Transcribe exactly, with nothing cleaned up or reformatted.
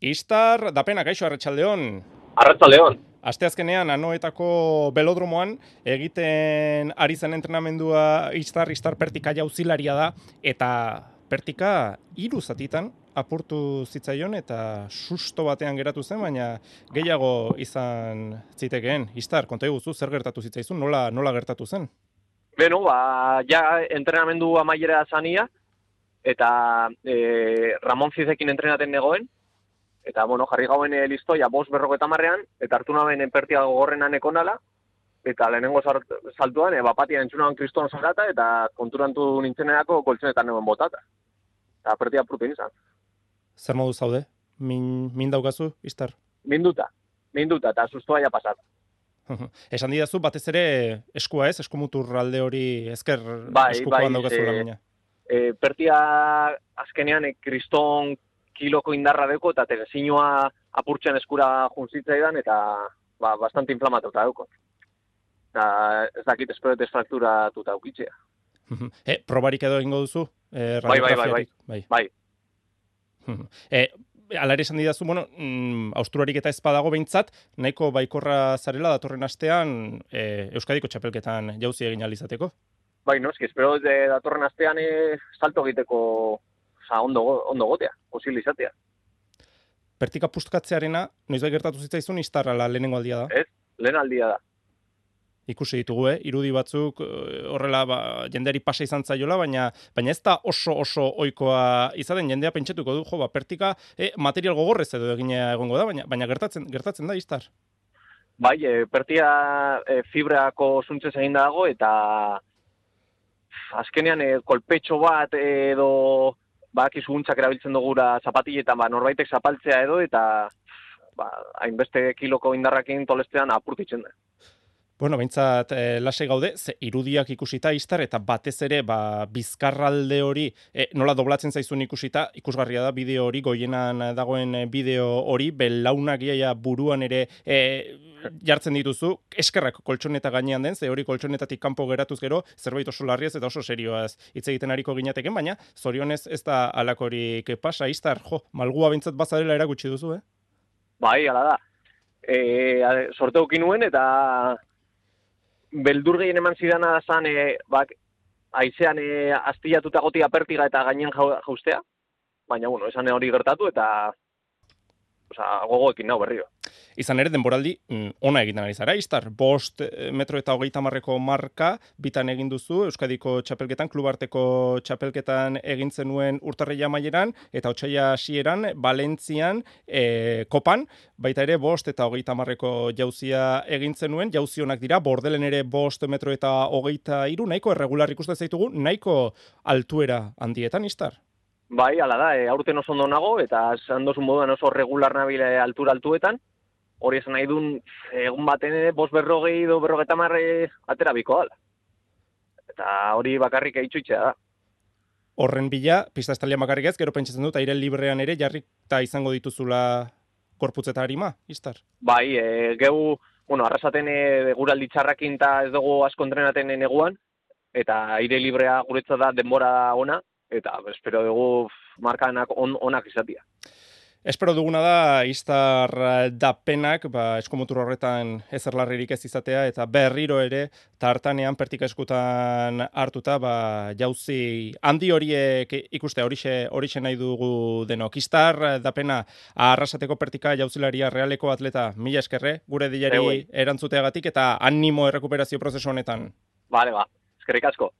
Istar, dapena, kaixo, Arratsaldeon. Arratsaldeon. Asteazkenean Anoetako belodromoan egiten ari zen entrenamendua Istar, Istar Pertika jauzilaria da, eta Pertika hiru zatitan apurtu zitzaion eta susto batean geratu zen, baina gehiago izan zitekeen. Istar, konta eguzu, zer gertatu zitzaizun, nola, nola gertatu zen? Beno, ba, ja entrenamendu amaiera zania, eta e, Ramon Zizekin entrenaten negoen, eta, bueno, jarri gauen e, listoia bost berrogeta marrean, eta hartu naben Pertia gogorrenan ekonala, eta lehenengo saltuan, e, bapatia entzunaban kriston zarata, eta konturantu nintzenerako koltsonetan neuen botata. Eta Pertia apurtu izan. Zer modu zaude? Min, min daukazu, Istar? Minduta, minduta, eta sustoa ja pasat. Esan didazu, batez ere eskua ez, eskumutur alde hori ezker bai, eskukoan bai, daukazu lamina. E, Pertia azkenean e, kriston kiloko indarra deko, eta tegezinua apurtzen eskura junzitzaidan, eta ba, bastante inflamatuta dauko. Eta ez dakit esperoet frakturatuta aukitzea. e, probarik edo egingo duzu? E, bai, bai, bai, bai. bai. bai. e, Ala ere esan didazu, bueno, mm, austurarik eta ezpadago behintzat, nahiko baikorra zarela datorren astean e, Euskadiko txapelketan jauzi egin ahal izateko? Bai, noski, espero de datorren astean e, salto egiteko oza, ondo, ondo gotea, posible izatea. Pertika pustkatzearena, noiz bai gertatu zitzaizun Istar, ala lehenengo aldia da? Ez, lehen aldia da. Ikusi ditugu, eh? Irudi batzuk horrela ba, jendeari pasa izan zaiola, baina baina ez da oso oso ohikoa izaten, jendea pentsatuko du, jo, ba, Pertika eh, material gogorrez edo egina egongo da, baina baina gertatzen gertatzen da Istar. Bai, e, Pertia e, fibrako zuntzez egin dago, eta azkenean e, kolpetxo bat edo badakizu untzak erabiltzen dugura zapatiletan, ba, norbaitek zapaltzea edo, eta ba, hainbeste kiloko indarrakin tolestean apurtitzen da. Bueno, behintzat eh, lasai gaude, ze irudiak ikusita Istar, eta batez ere ba, bizkarralde hori eh, nola doblatzen zaizun ikusita, ikusgarria da bideo hori, goienan dagoen bideo hori, belaunak iaia buruan ere eh, jartzen dituzu, eskerrak koltsoneta gainean den, ze hori koltsonetatik kanpo geratuz gero, zerbait oso larriaz eta oso serioaz hitz egiten ariko ginateken, baina zorionez ez da alakorik pasa, Istar, jo, malgua behintzat bazarela erakutsi duzu, eh? Bai, ala da. E, sorte ukin nuen, eta beldur gehien eman zidana zan, e, bak, aizean e, aztilatuta gotia Pertiga eta gainen jaustea, baina, bueno, esan hori gertatu, eta oza, gogoekin nau berriro. Izan ere, denboraldi, ona egiten ari zara, Istar, bost metro eta hogeita marreko marka, bitan egin duzu, Euskadiko txapelketan, klubarteko txapelketan egin zenuen urtarrila amaieran, eta otsaila hasieran, Valentzian, e, kopan, baita ere, bost eta hogeita marreko jauzia egin zenuen, jauzionak dira, Bordelen ere bost metro eta hogeita iru, nahiko erregular ikusten zaitugu, nahiko altuera handietan, Istar? Bai, ala da, e, aurten oso ondo nago, eta esan dozun moduan oso regular nabile altura-altuetan, hori esan nahi duen, egun baten bost berrogei edo berrogeta marre atera biko ala. Eta hori bakarrik eitxuitzea da. Horren bila, pista estalia bakarrik ez, gero pentsatzen dut, aire librean ere jarrita izango dituzula korputz eta harima, Istar? Bai, e, gehu, bueno, arrasaten e, guraldi txarrakin eta ez dugu asko entrenaten neguan, eta aire librea guretzat da denbora ona, eta espero dugu markanak on, onak izatia. Espero duguna da, Istar dapenak, ba, eskomutur horretan ezerlarririk ez izatea, eta berriro ere, tartanean Pertika eskutan hartuta, ba, jauzi handi horiek ikuste, horixe, horixe nahi dugu denok. Istar dapena, Arrasateko Pertika jauzilaria realeko atleta, mila eskerre, gure dilari erantzuteagatik, eta animo errekuperazio prozesu honetan. Bale, ba, eskerrik asko.